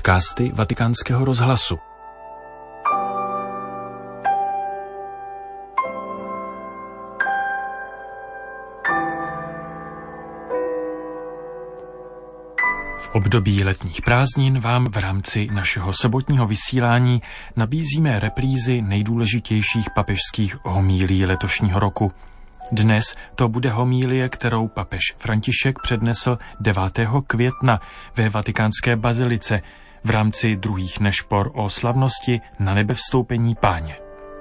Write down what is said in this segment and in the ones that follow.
podcasty Vatikánského rozhlasu. V období letních prázdnin vám v rámci našeho sobotního vysílání nabízíme reprízy nejdůležitějších papežských homílií letošního roku. Dnes to bude homílie, kterou papež František přednesl 9. května ve Vatikánské bazilice v rámci druhých nešpor o slavnosti na nebevstoupení Páně.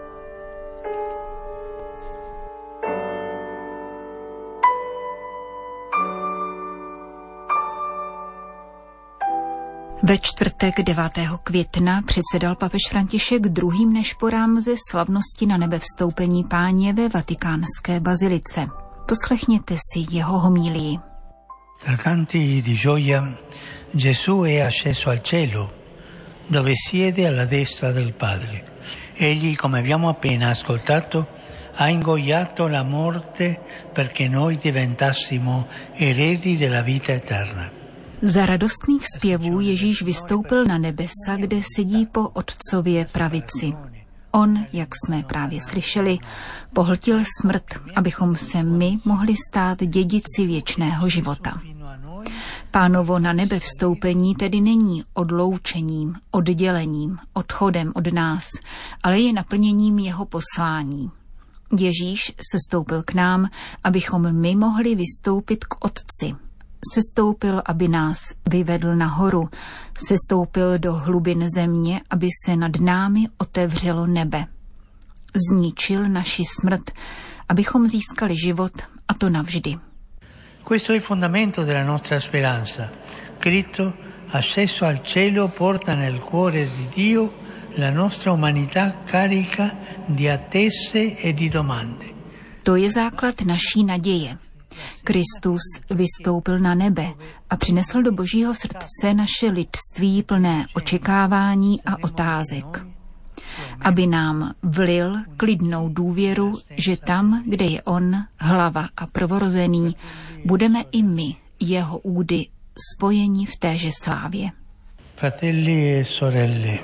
Ve čtvrtek 9. května předsedal papež František druhým nešporám ze slavnosti na nebevstoupení Páně ve Vatikánské bazilice. Poslechněte si jeho homílii. Tra canti di gioia, Gesù è asceso al cielo, dove siede alla destra del Padre. Egli, come abbiamo appena ascoltato, ha ingoiato la morte perché noi diventassimo eredi della vita eterna. Za radostných zpěvů Ježíš vystoupil na nebesa, kde sedí po Otcově pravici. On, jak jsme právě slyšeli, pohltil smrt, abychom se my mohli stát dědici věčného života. Pánovo na nebe vstoupení tedy není odloučením, oddělením, odchodem od nás, ale je naplněním jeho poslání. Ježíš sestoupil k nám, abychom my mohli vystoupit k Otci. Sestoupil, aby nás vyvedl nahoru. Sestoupil do hlubin země, aby se nad námi otevřelo nebe. Zničil naši smrt, abychom získali život, a to navždy. Questo è il fondamento della nostra speranza. Cristo, asceso al cielo, porta nel cuore di Dio la nostra umanità carica di attese e di domande. To je základ naší naděje. Kristus vystoupil na nebe a přinesl do Božího srdce naše lidství plné očekávání a otázek. Aby nám vlil klidnou důvěru, že tam, kde je on, hlava a prvorozený, budeme i my, jeho údy, spojeni v téže slávě. Fratelli e sorelle,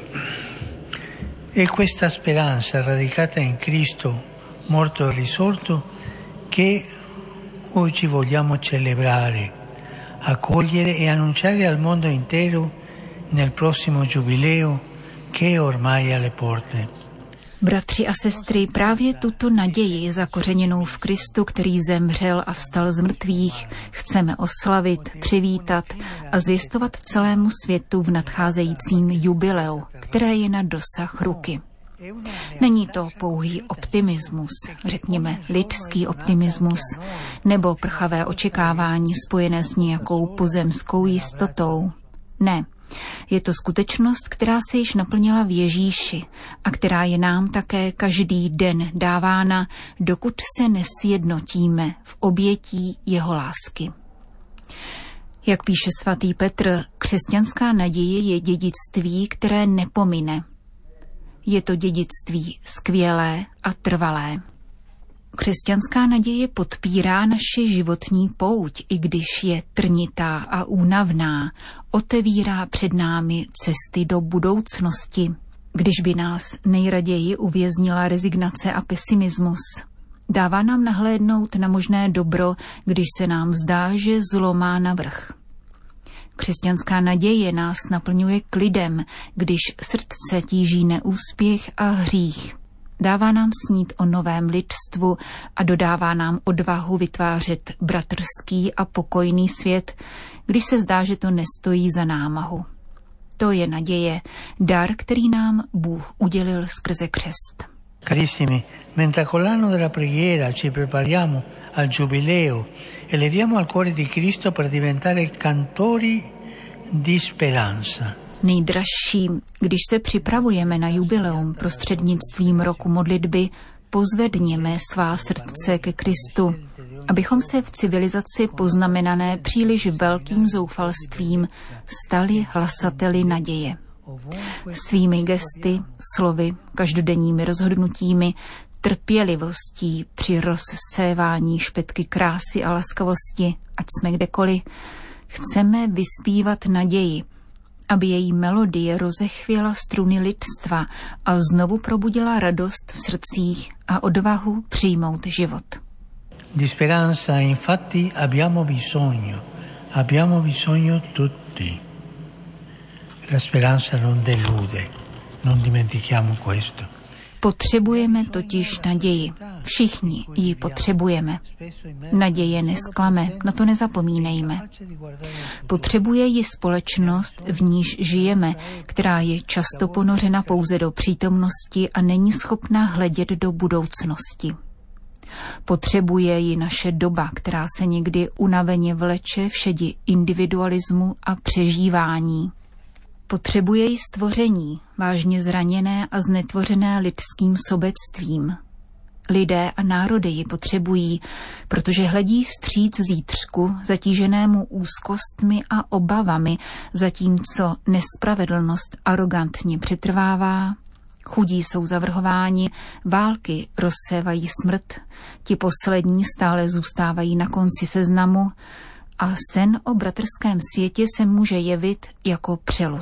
è questa speranza radicata in Cristo, morto e risorto, che oggi vogliamo celebrare, accogliere e annunciare al mondo intero nel prossimo giubileo che è ormai alle porte. Bratři a sestry, právě tuto naději zakořeněnou v Kristu, který zemřel a vstal z mrtvých, chceme oslavit, přivítat a zvěstovat celému světu v nadcházejícím jubileu, které je na dosah ruky. Není to pouhý optimismus, řekněme lidský optimismus, nebo prchavé očekávání spojené s nějakou pozemskou jistotou. Ne, je to skutečnost, která se již naplnila v Ježíši a která je nám také každý den dávána, dokud se nesjednotíme v obětí jeho lásky. Jak píše svatý Petr, křesťanská naděje je dědictví, které nepomine. Je to dědictví skvělé a trvalé. Křesťanská naděje podpírá naši životní pouť, i když je trnitá a únavná, otevírá před námi cesty do budoucnosti. Když by nás nejraději uvěznila rezignace a pesimismus, dává nám nahlédnout na možné dobro, když se nám zdá, že zlo má navrch. Křesťanská naděje nás naplňuje klidem, když srdce tíží neúspěch a hřích. Dává nám snít o novém lidstvu a dodává nám odvahu vytvářet bratrský a pokojný svět, když se zdá, že to nestojí za námahu. To je naděje, dar, který nám Bůh udělil skrze křest. Carissimi, mentre con l'anno della preghiera ci prepariamo al giubileo e le diamo al cuore di Cristo per diventare cantori di speranza. Nejdražší, když se připravujeme na jubileum prostřednictvím roku modlitby, pozvedněme svá srdce ke Kristu, abychom se v civilizaci poznamenané příliš velkým zoufalstvím stali hlasateli naděje. Svými gesty, slovy, každodenními rozhodnutími, trpělivostí při rozsévání špetky krásy a laskavosti, ať jsme kdekoliv, chceme vyspívat naději aby její melodie rozechvěla struny lidstva a znovu probudila radost v srdcích a odvahu přijmout život. Di speranza infatti abbiamo bisogno tutti. La speranza non delude, non dimentichiamo questo. Potřebujeme totiž naději. Všichni ji potřebujeme. Naděje nesklame, na to nezapomínejme. Potřebuje ji společnost, v níž žijeme, která je často ponořena pouze do přítomnosti a není schopná hledět do budoucnosti. Potřebuje ji naše doba, která se někdy unaveně vleče v šedi individualismu a přežívání. Potřebuje ji stvoření, vážně zraněné a znetvořené lidským sobectvím. Lidé a národy ji potřebují, protože hledí vstříc zítřku, zatíženému úzkostmi a obavami, zatímco nespravedlnost arogantně přetrvává, chudí jsou zavrhováni, války rozsévají smrt, ti poslední stále zůstávají na konci seznamu a sen o bratrském světě se může jevit jako přelud.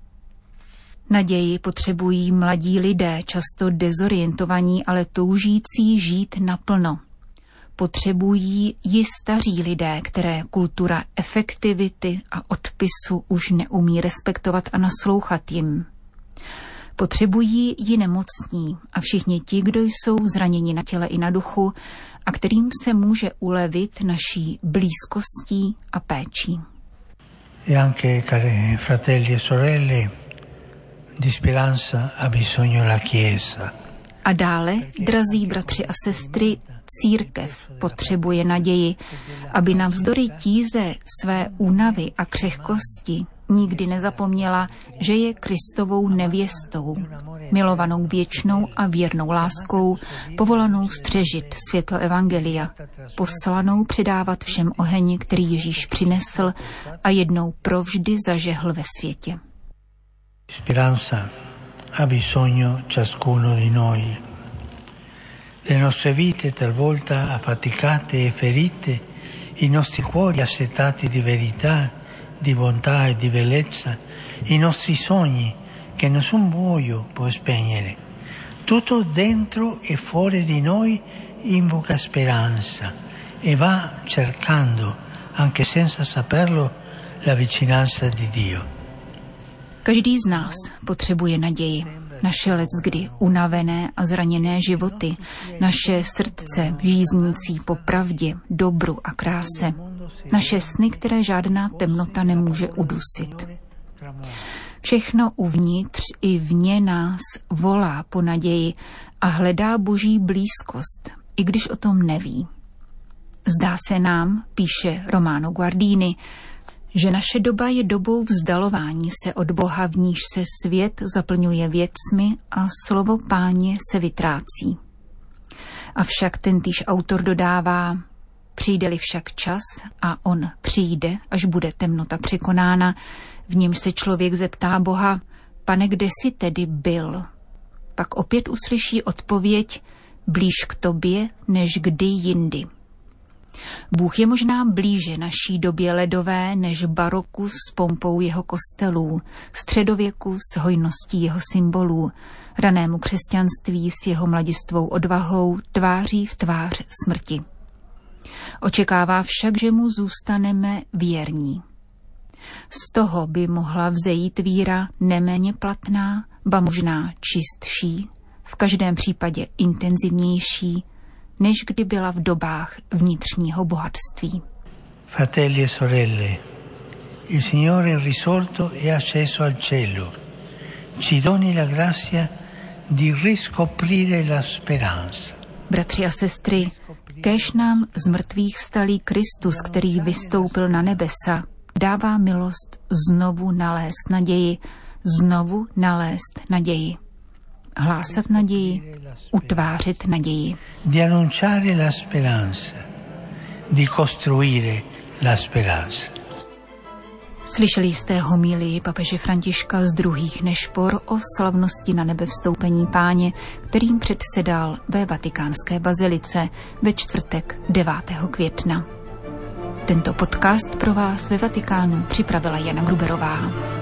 Naději potřebují mladí lidé, často dezorientovaní, ale toužící žít naplno. Potřebují ji staří lidé, které kultura efektivity a odpisu už neumí respektovat a naslouchat jim. Potřebují ji nemocní a všichni ti, kdo jsou zraněni na těle i na duchu a kterým se může ulevit naší blízkostí a péčí. E anche, cari fratelli e sorelle, di speranza ha bisogno la Chiesa. A dále, drazí bratři a sestry, církev potřebuje naději, aby navzdory tíze své únavy a křehkosti nikdy nezapomněla, že je Kristovou nevěstou, milovanou věčnou a věrnou láskou, povolanou střežit světlo evangelia, poslanou předávat všem oheň, který Ježíš přinesl a jednou provždy zažehl ve světě. Speranza ha bisogno ciascuno di noi. Le nostre vite talvolta affaticate e ferite, i nostri cuori assetati di verità, di bontà e di bellezza, i nostri sogni che nessun buio può spegnere. Tutto dentro e fuori di noi invoca speranza e va cercando, anche senza saperlo, la vicinanza di Dio. Každý z nás potřebuje naději. Naše leckdy unavené a zraněné životy, naše srdce žíznící po pravdě, dobru a kráse, naše sny, které žádná temnota nemůže udusit. Všechno uvnitř i vně nás volá po naději a hledá Boží blízkost, i když o tom neví. Zdá se nám, píše Romano Guardini, že naše doba je dobou vzdalování se od Boha, v níž se svět zaplňuje věcmi a slovo Páně se vytrácí. Avšak tentýž autor dodává, přijde-li však čas a on přijde, až bude temnota překonána, v němž se člověk zeptá Boha, Pane, kde jsi tedy byl? Pak opět uslyší odpověď, blíž k tobě, než kdy jindy. Bůh je možná blíže naší době ledové než baroku s pompou jeho kostelů, středověku s hojností jeho symbolů, ranému křesťanství s jeho mladistvou odvahou tváří v tvář smrti. Očekává však, že mu zůstaneme věrní. Z toho by mohla vzejít víra neméně platná, ba možná čistší, v každém případě intenzivnější, než kdy byla v dobách vnitřního bohatství. Fratelli e sorelle, il Signore è risorto e asceso al cielo. Ci doni la grazia di riscoprire la speranza. Bratři a sestry, kéž nám z mrtvých vstalý Kristus, který vystoupil na nebesa, dává milost znovu nalézt naději, znovu nalézt naději. Hlásat naději, utvářet naději. Di annunciare la speranza, di costruire la speranza. Slyšeli jste homílii papeže Františka z druhých nešpor o slavnosti na nebevstoupení Páně, kterým předsedal ve vatikánské bazilice ve čtvrtek 9. května. Tento podcast pro vás ve Vatikánu připravila Jana Gruberová.